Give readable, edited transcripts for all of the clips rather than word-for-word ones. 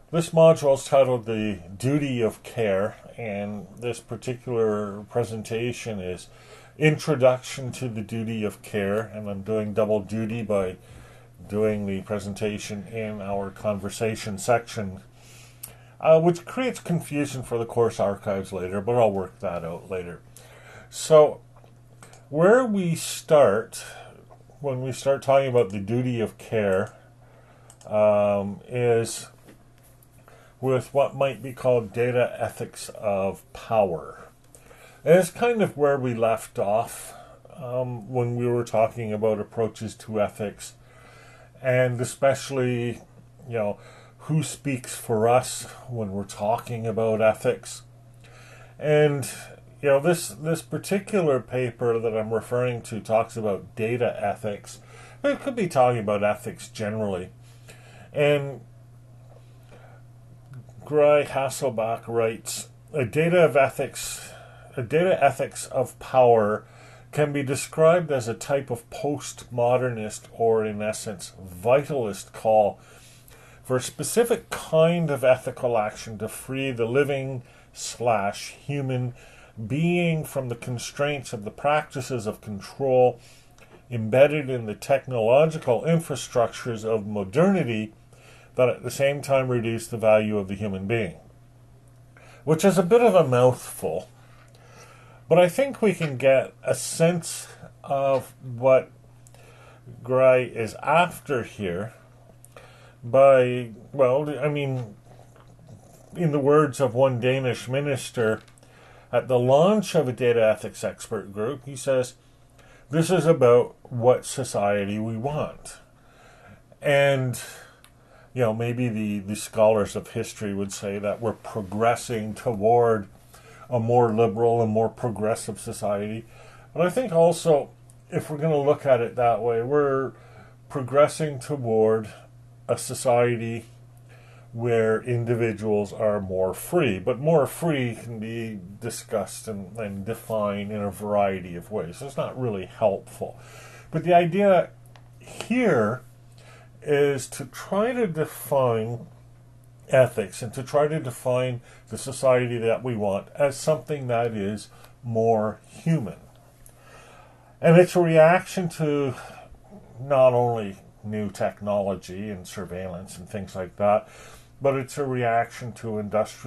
This module is titled The Duty of Care, and this particular presentation is Introduction to the Duty of Care, and I'm doing double duty by doing the presentation in our conversation section, which creates confusion for the course archives later, but I'll work that out later. So, where we start, when we start talking about the duty of care, is with what might be called data ethics of power. And it's kind of where we left off when we were talking about approaches to ethics, and especially, who speaks for us when we're talking about ethics. And, this particular paper that I'm referring to talks about data ethics, but it could be talking about ethics generally. And Guy Hasselbach writes, a data ethics of power can be described as a type of postmodernist, or in essence vitalist, call for a specific kind of ethical action to free the living/human being from the constraints of the practices of control embedded in the technological infrastructures of modernity that at the same time reduce the value of the human being. Which is a bit of a mouthful, but I think we can get a sense of what Gray is after here by, in the words of one Danish minister, at the launch of a data ethics expert group, he says, this is about what society we want. And maybe the scholars of history would say that we're progressing toward a more liberal and more progressive society. But I think also, if we're going to look at it that way, we're progressing toward a society where individuals are more free. But more free can be discussed and defined in a variety of ways. So it's not really helpful. But the idea here is to try to define ethics and to try to define the society that we want as something that is more human. And it's a reaction to not only new technology and surveillance and things like that, but it's a reaction to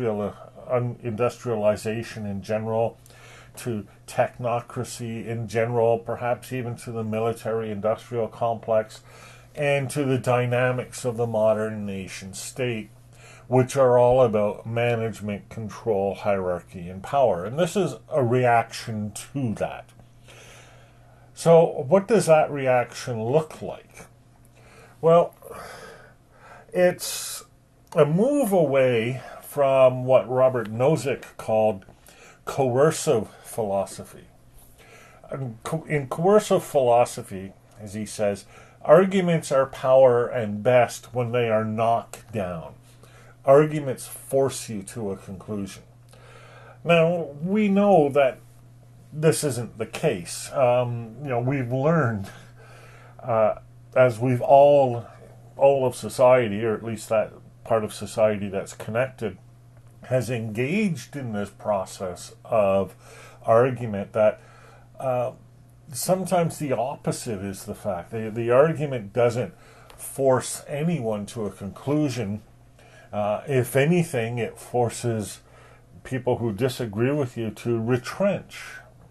industrialization in general, to technocracy in general, perhaps even to the military-industrial complex, and to the dynamics of the modern nation state, which are all about management, control, hierarchy, and power. And this is a reaction to that. So what does that reaction look like? Well, it's a move away from what Robert Nozick called coercive philosophy. In coercive philosophy, as he says, arguments are power and best when they are knocked down. Arguments force you to a conclusion. Now, we know that this isn't the case. We've learned, as we've all of society, or at least that part of society that's connected, has engaged in this process of argument, that sometimes the opposite is the fact. The argument doesn't force anyone to a conclusion. If anything, it forces people who disagree with you to retrench.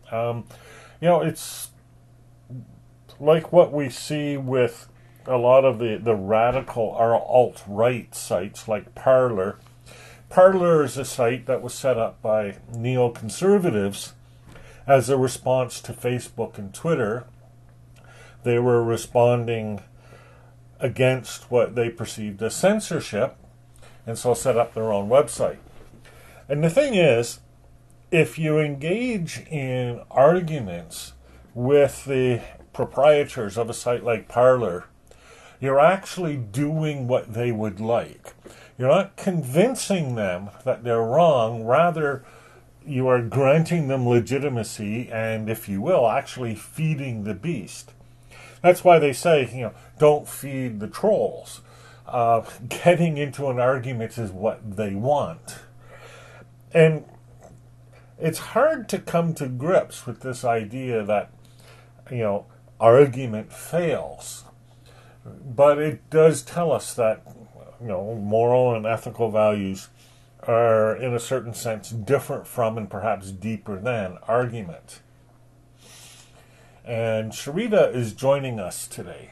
It's like what we see with a lot of the radical or alt-right sites like Parler. Parler is a site that was set up by neoconservatives as a response to Facebook and Twitter. They were responding against what they perceived as censorship, and so set up their own website. And the thing is, if you engage in arguments with the proprietors of a site like Parler, you're actually doing what they would like. You're not convincing them that they're wrong, rather you are granting them legitimacy and, if you will, actually feeding the beast. That's why they say, don't feed the trolls. getting into an argument is what they want. And it's hard to come to grips with this idea that, argument fails. But it does tell us that, moral and ethical values are, in a certain sense, different from and perhaps deeper than argument. And Sharita is joining us today.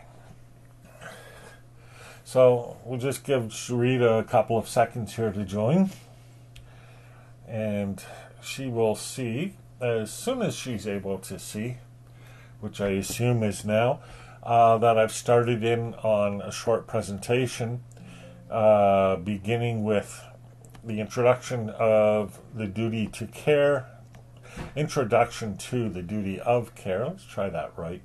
So we'll just give Sharita a couple of seconds here to join. And she will see, as soon as she's able to see, which I assume is now, that I've started in on a short presentation beginning with the introduction of the duty to care, introduction to the duty of care, let's try that right,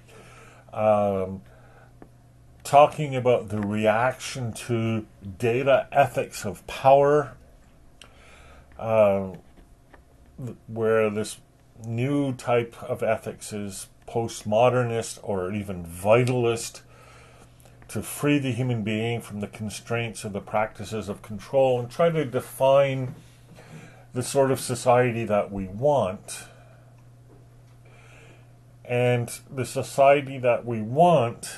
talking about the reaction to data ethics of power, where this new type of ethics is postmodernist or even vitalist, to free the human being from the constraints of the practices of control and try to define the sort of society that we want. And the society that we want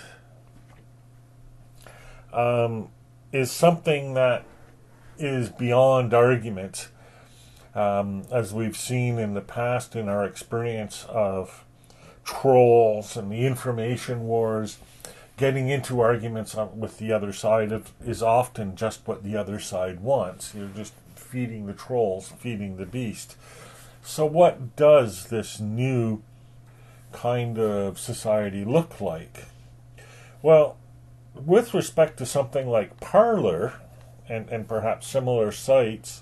is something that is beyond argument, as we've seen in the past in our experience of trolls and the information wars. Getting into arguments with the other side is often just what the other side wants. You're just feeding the trolls, feeding the beast. So what does this new kind of society look like? Well, with respect to something like Parler and perhaps similar sites,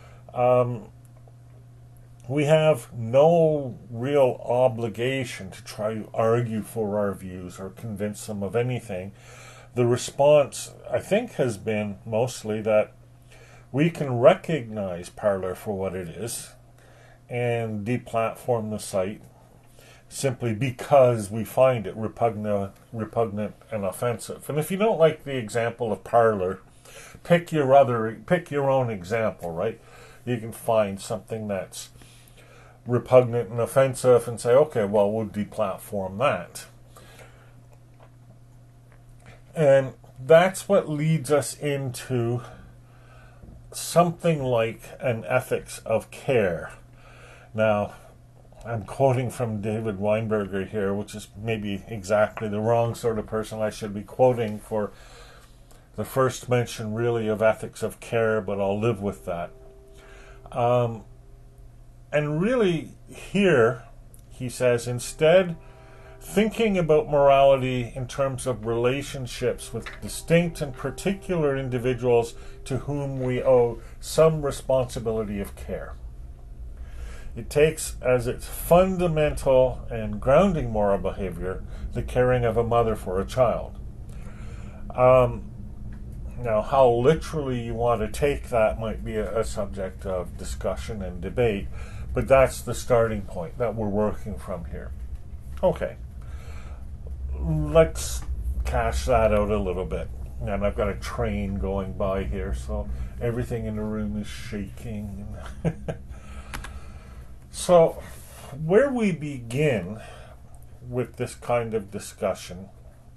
we have no real obligation to try to argue for our views or convince them of anything. The response, I think, has been mostly that we can recognize Parler for what it is and deplatform the site simply because we find it repugnant and offensive. And if you don't like the example of Parler, pick your own example, right? You can find something that's repugnant and offensive and say, okay, well, we'll deplatform that. And that's what leads us into something like an ethics of care. Now, I'm quoting from David Weinberger here, which is maybe exactly the wrong sort of person I should be quoting for the first mention, really, of ethics of care, but I'll live with that. And really, here, he says, instead, thinking about morality in terms of relationships with distinct and particular individuals to whom we owe some responsibility of care. It takes as its fundamental and grounding moral behavior the caring of a mother for a child. Now, how literally you want to take that might be a subject of discussion and debate, but that's the starting point that we're working from here. Okay, let's cash that out a little bit. And I've got a train going by here, so everything in the room is shaking. So, where we begin with this kind of discussion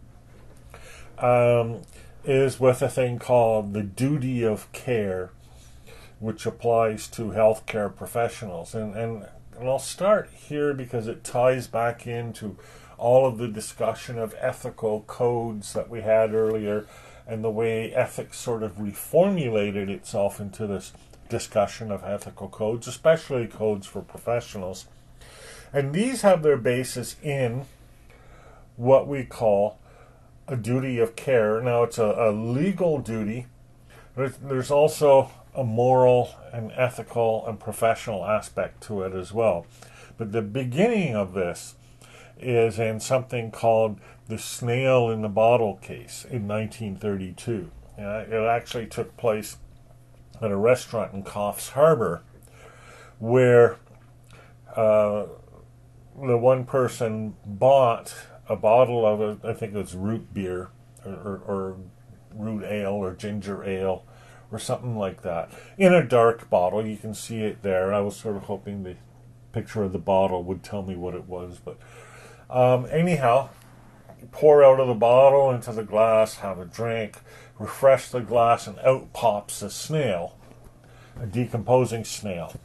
is with a thing called the duty of care, which applies to healthcare professionals. And I'll start here because it ties back into all of the discussion of ethical codes that we had earlier and the way ethics sort of reformulated itself into this discussion of ethical codes, especially codes for professionals. And these have their basis in what we call a duty of care. Now, it's a legal duty. There's also a moral and ethical and professional aspect to it as well. But the beginning of this is in something called the snail in the bottle case in 1932. It actually took place at a restaurant in Coffs Harbour where the one person bought a bottle of, I think it was root beer or root ale or ginger ale or something like that in a dark bottle. You can see it there. I was sort of hoping the picture of the bottle would tell me what it was, but anyhow, pour out of the bottle into the glass, have a drink, refresh the glass, and out pops a snail, a decomposing snail.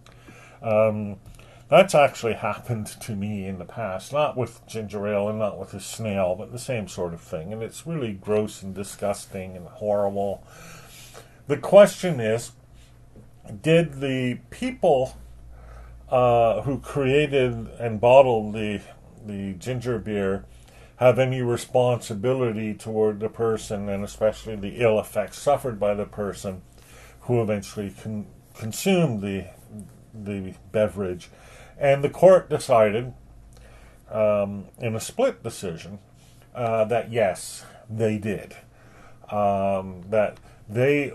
That's actually happened to me in the past, not with ginger ale and not with a snail, but the same sort of thing. And it's really gross and disgusting and horrible. The question is, did the people who created and bottled the ginger beer have any responsibility toward the person, and especially the ill effects suffered by the person who eventually consumed the beverage? And the court decided, in a split decision, that yes, they did. That they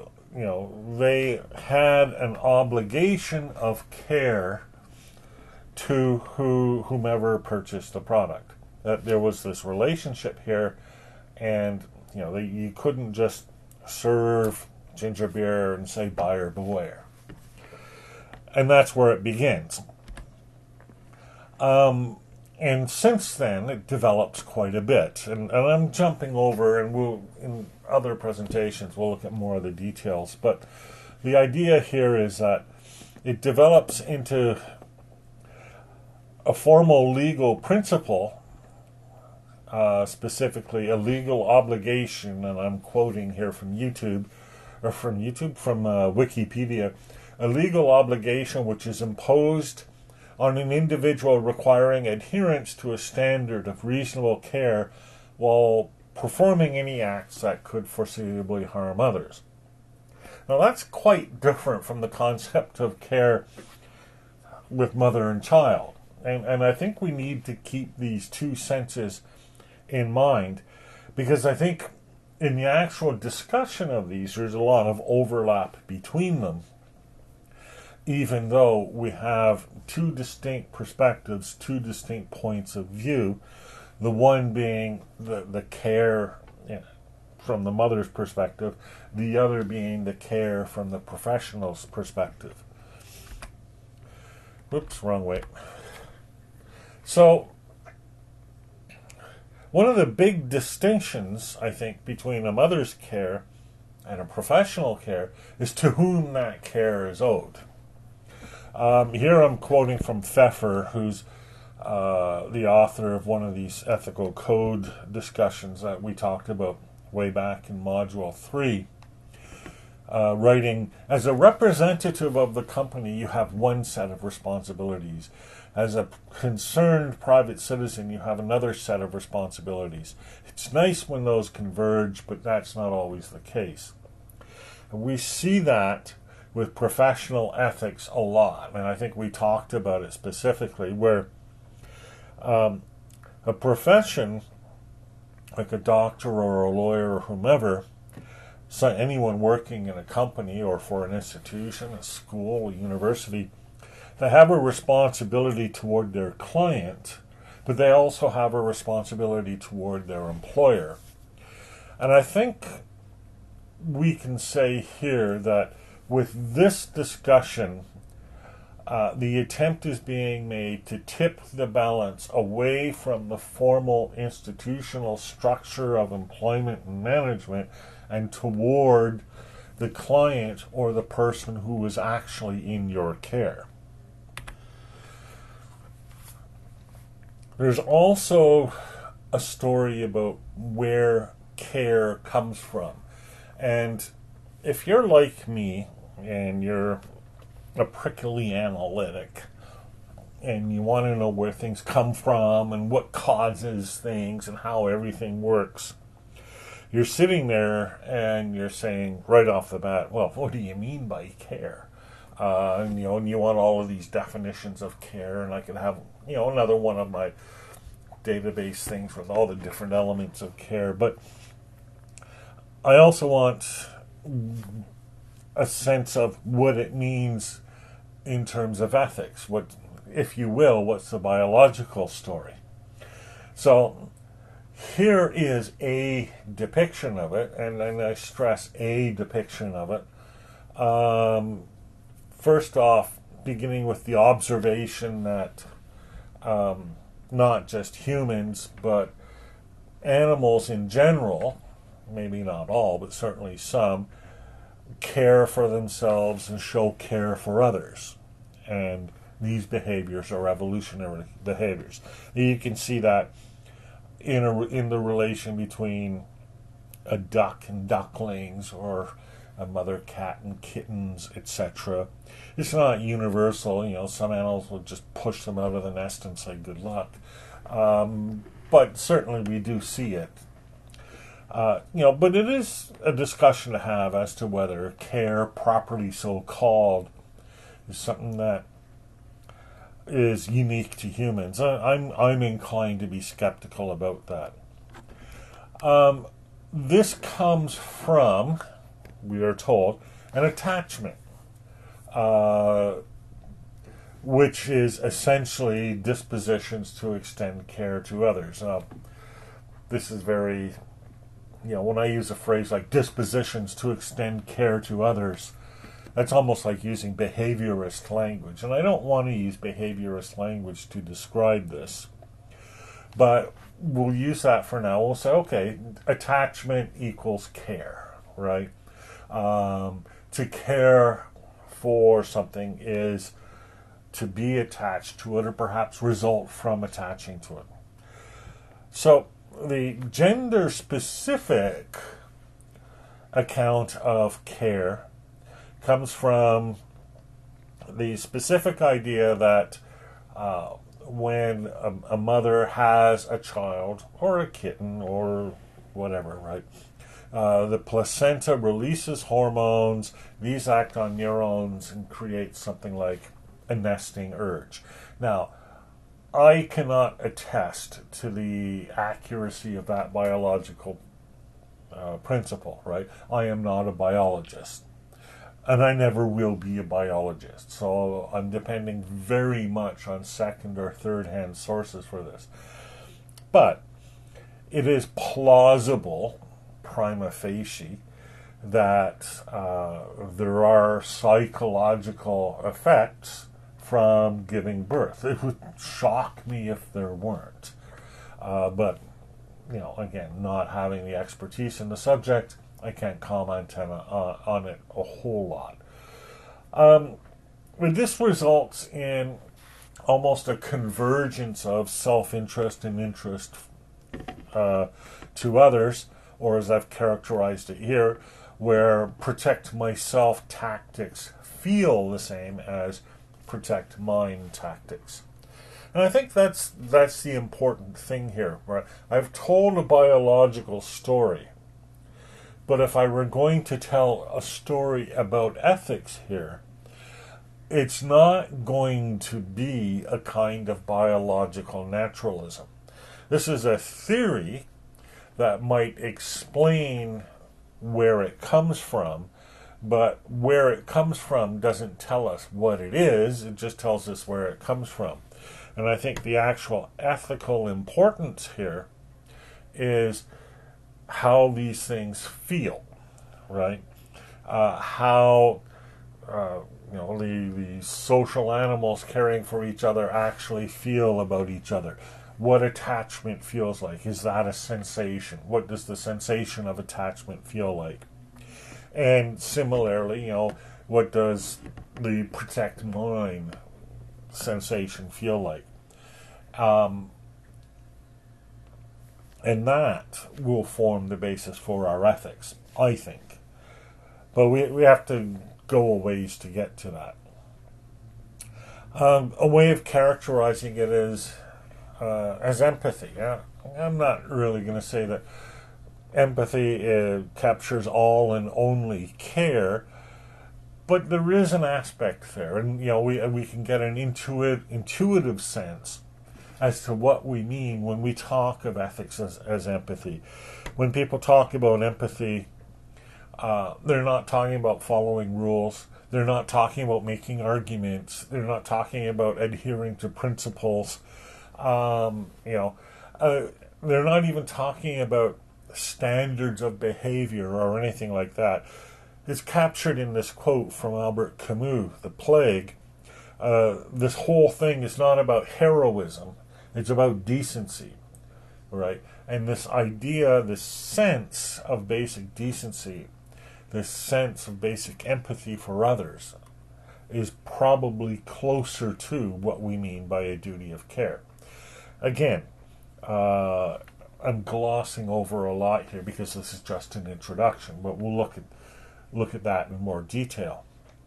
had an obligation of care to whomever purchased the product. That there was this relationship here, and you couldn't just serve ginger beer and say buyer beware. And that's where it begins. And since then, it develops quite a bit. And I'm jumping over, and in other presentations, we'll look at more of the details. But the idea here is that it develops into a formal legal principle, specifically a legal obligation, and I'm quoting here from Wikipedia, a legal obligation which is imposed on an individual requiring adherence to a standard of reasonable care while performing any acts that could foreseeably harm others. Now that's quite different from the concept of care with mother and child. And I think we need to keep these two senses in mind, because I think in the actual discussion of these, there's a lot of overlap between them, even though we have two distinct perspectives, two distinct points of view, the one being the care from the mother's perspective, the other being the care from the professional's perspective. Whoops, wrong way. So, one of the big distinctions, I think, between a mother's care and a professional care is to whom that care is owed. Here I'm quoting from Pfeffer, who's the author of one of these ethical code discussions that we talked about way back in Module 3, writing, as a representative of the company, you have one set of responsibilities. As a concerned private citizen, you have another set of responsibilities. It's nice when those converge, but that's not always the case. And we see that with professional ethics a lot, and I think we talked about it specifically, where a profession, like a doctor or a lawyer or whomever, so anyone working in a company or for an institution, a school, a university, they have a responsibility toward their client, but they also have a responsibility toward their employer. And I think we can say here that with this discussion, the attempt is being made to tip the balance away from the formal institutional structure of employment and management and toward the client or the person who is actually in your care. There's also a story about where care comes from. And if you're like me and you're a prickly analytic and you want to know where things come from and what causes things and how everything works, you're sitting there and you're saying right off the bat, well, what do you mean by care? And you want all of these definitions of care, and I could have another one of my database things with all the different elements of care. But I also want a sense of what it means in terms of ethics. What, if you will, what's the biological story? So Here is a depiction of it, and I stress a depiction of it. First off, beginning with the observation that not just humans, but animals in general, maybe not all, but certainly some, care for themselves and show care for others. And these behaviors are evolutionary behaviors. You can see that in the relation between a duck and ducklings, or a mother cat and kittens, etc. It's not universal. Some animals will just push them out of the nest and say good luck. But certainly we do see it. But it is a discussion to have as to whether care, properly so called, is something that is unique to humans. I'm inclined to be skeptical about that. This comes from, we are told, an attachment, which is essentially dispositions to extend care to others. This is very, when I use a phrase like dispositions to extend care to others, that's almost like using behaviorist language. And I don't want to use behaviorist language to describe this. But we'll use that for now. We'll say, okay, attachment equals care, right? To care for something is to be attached to it, or perhaps result from attaching to it. So the gender-specific account of care comes from the specific idea that when a mother has a child, or a kitten, or whatever, right? The placenta releases hormones. These act on neurons and create something like a nesting urge. Now, I cannot attest to the accuracy of that biological principle, right? I am not a biologist. And I never will be a biologist. So I'm depending very much on second or third hand sources for this. But it is plausible, prima facie, that there are psychological effects from giving birth. It would shock me if there weren't. But, again, not having the expertise in the subject, I can't comment on it a whole lot. This results in almost a convergence of self-interest and interest to others, or as I've characterized it here, where protect myself tactics feel the same as protect mine tactics. And I think that's the important thing here. Right? I've told a biological story, but if I were going to tell a story about ethics here, it's not going to be a kind of biological naturalism. This is a theory that might explain where it comes from, but where it comes from doesn't tell us what it is, it just tells us where it comes from. And I think the actual ethical importance here is how these things feel, right? How the social animals caring for each other actually feel about each other. What attachment feels like. Is that a sensation? What does the sensation of attachment feel like? And similarly, what does the protect mine sensation feel like? And that will form the basis for our ethics, I think. But we have to go a ways to get to that. A way of characterizing it is as empathy. I'm not really going to say that empathy captures all and only care, but there is an aspect there, and we can get an intuitive sense as to what we mean when we talk of ethics as empathy. When people talk about empathy, they're not talking about following rules. They're not talking about making arguments. They're not talking about adhering to principles. They're they're not even talking about standards of behavior or anything like that. It's captured in this quote from Albert Camus, The Plague. This whole thing is not about heroism, it's about decency, right? And this idea, this sense of basic decency, this sense of basic empathy for others, is probably closer to what we mean by a duty of care. Again, I'm glossing over a lot here because this is just an introduction, but we'll look at that in more detail.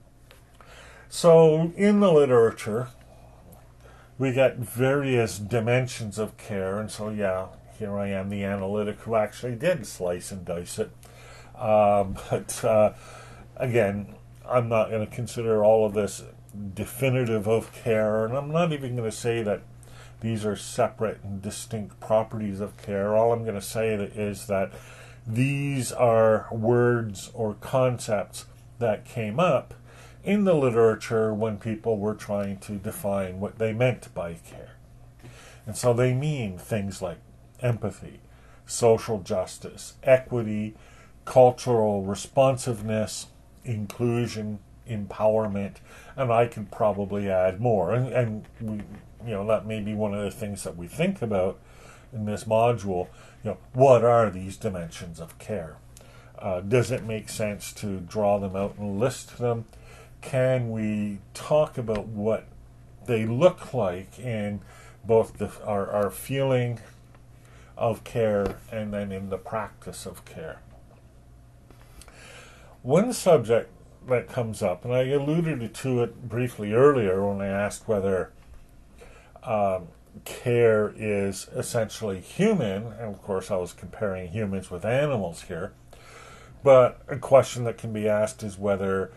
So in the literature, we get various dimensions of care, and so here I am, the analytic who actually did slice and dice it. But again, I'm not going to consider all of this definitive of care, and I'm not even going to say that these are separate and distinct properties of care. All I'm going to say is that these are words or concepts that came up in the literature when people were trying to define what they meant by care. And so they mean things like empathy, social justice, equity, cultural responsiveness, inclusion, empowerment, and I can probably add more. And we, that may be one of the things that we think about in this module. What are these dimensions of care? Does it make sense to draw them out and list them? Can we talk about what they look like in both our feeling of care and then in the practice of care? One subject that comes up, and I alluded to it briefly earlier when I asked whether care is essentially human, and of course I was comparing humans with animals here, but a question that can be asked is whether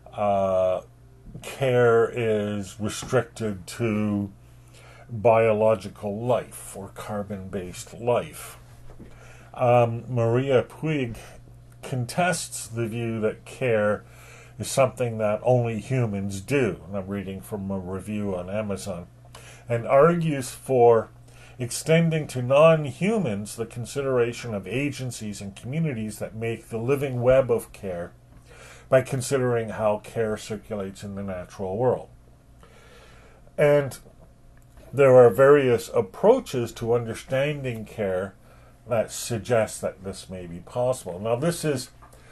care is restricted to biological life or carbon-based life. Maria Puig contests the view that care is something that only humans do, and I'm reading from a review on Amazon, and argues for extending to non-humans the consideration of agencies and communities that make the living web of care by considering how care circulates in the natural world. And there are various approaches to understanding care that suggest that this may be possible. Now, this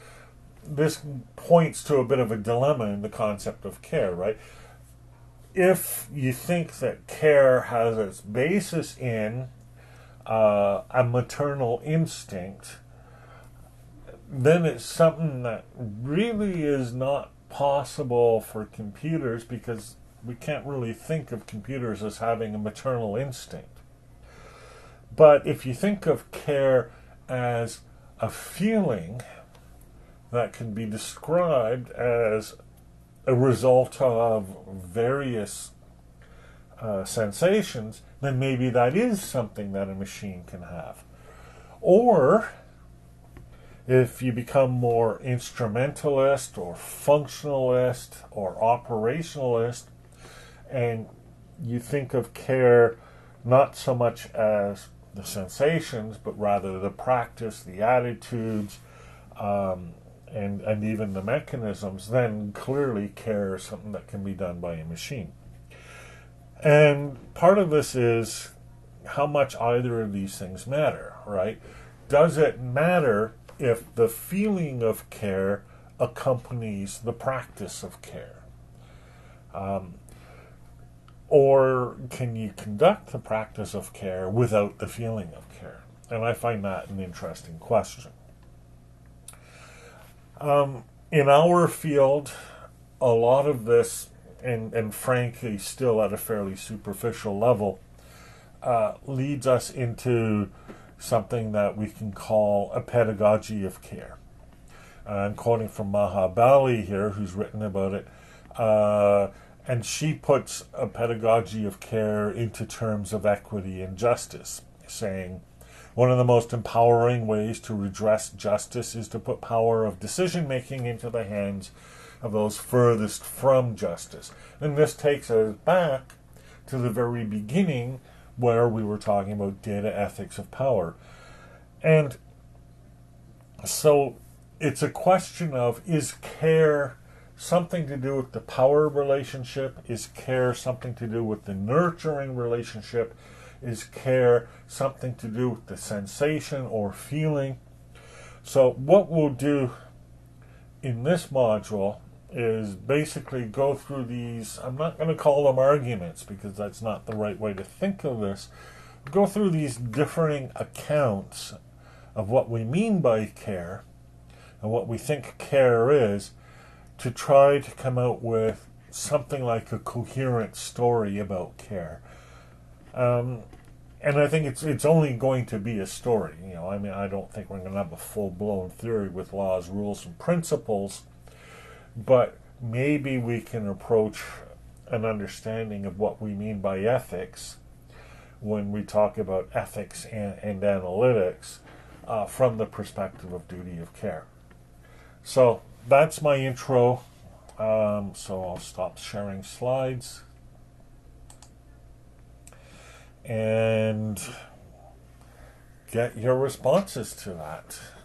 points to a bit of a dilemma in the concept of care, right? If you think that care has its basis in a maternal instinct, then it's something that really is not possible for computers, because we can't really think of computers as having a maternal instinct. But if you think of care as a feeling that can be described as a result of various sensations, then maybe that is something that a machine can have. Or if you become more instrumentalist or functionalist or operationalist, and you think of care not so much as the sensations, but rather the practice, the attitudes, and even the mechanisms, then clearly care is something that can be done by a machine. And part of this is how much either of these things matter, right? Does it matter if the feeling of care accompanies the practice of care? Or can you conduct the practice of care without the feeling of care? And I find that an interesting question. In our field, a lot of this, and frankly still at a fairly superficial level, leads us into something that we can call a pedagogy of care. I'm quoting from Maha Bali here, who's written about it, and she puts a pedagogy of care into terms of equity and justice, saying, one of the most empowering ways to redress justice is to put power of decision-making into the hands of those furthest from justice. And this takes us back to the very beginning where we were talking about data ethics of power. And so it's a question of, is care something to do with the power relationship? Is care something to do with the nurturing relationship? Is care something to do with the sensation or feeling? So what we'll do in this module is basically go through these. I'm not going to call them arguments because that's not the right way to think of this. Go through these differing accounts of what we mean by care and what we think care is, to try to come out with something like a coherent story about care. And I think it's only going to be a story. I mean, I don't think we're going to have a full-blown theory with laws, rules, and principles, but maybe we can approach an understanding of what we mean by ethics when we talk about ethics and analytics from the perspective of duty of care. So that's my intro. So I'll stop sharing slides and get your responses to that.